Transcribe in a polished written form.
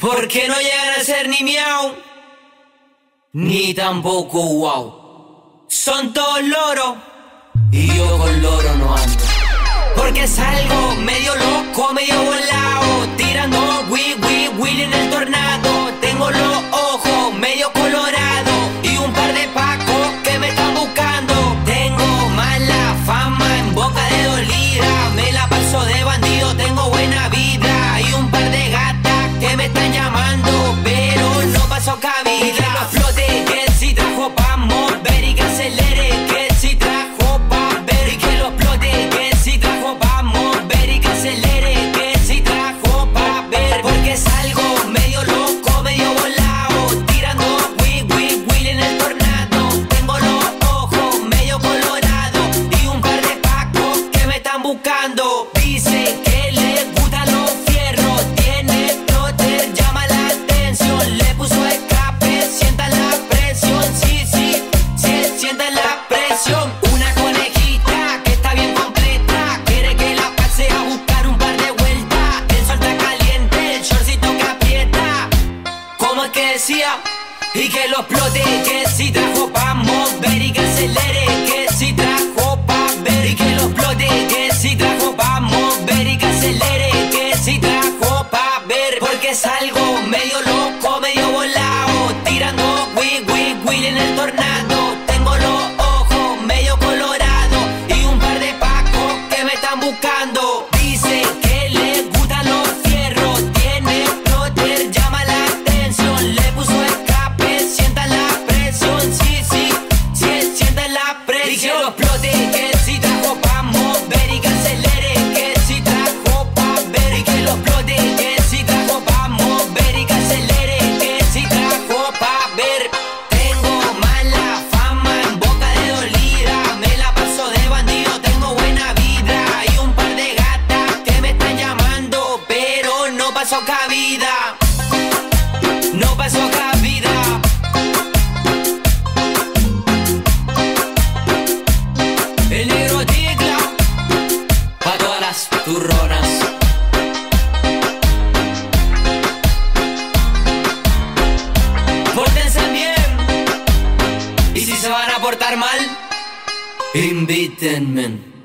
Porque no llegan a ser ni miau, ni tampoco wow. Son todos loros y yo con loro no ando. Porque salgo medio loco, medio volado, tirando Willy en el tornado. Tengo los ojos medio colorados y un par de pacos que me están buscando. Tengo mala fama en boca de dolida, me la paso de bandido, tengo buena vida y un par de gatas que me están llamando, pero no paso cabida. Y que lo explote, que si trajo pa' mover y que acelere, que si trajo pa' ver. Y que lo explote, que si trajo pa' mover y que acelere, que si trajo pa' ver. Porque salgo medio loco, medio volado, tirando Will en el tornado. Tengo los ojos medio colorados y un par de pacos que me están buscando. Dice que le gustan los fierros, tiene plotter, llama la atención. Le puso escape, sienta la presión, sí, sienta la presión. Una conejita que está bien completa, quiere que la pase a buscar un par de vueltas. El sol está caliente, el shortcito que aprieta. ¿Cómo es que decía? Y que lo explote, que si trajo pa' mover y que acelere, que si trajo pa' ver. Y que lo explote, que si trajo pa' mover y que acelere, que si trajo pa' ver. Porque salgo medio loco, medio volado, tirando Will en el tornado. Tengo los ojos medio colorados y un par de pacos que me están buscando. Dice que le gustan los fierros, tiene plotter, llama la atención. Le puso escape, sienta la presión, sí, sienta la presión. Y que lo explote, que si trajo pa' mover y que acelere, que si trajo pa' ver. Y que lo explote, que si trajo pa' mover y que acelere, que si trajo pa' ver. Tengo mala fama en boca de dolida, me la paso de bandido, tengo buena vida y un par de gatas que me están llamando, pero no paso cabida, no paso cabida. El negro tigla pa' todas las turronas. Pórtense bien y si se van a portar mal, invítenme.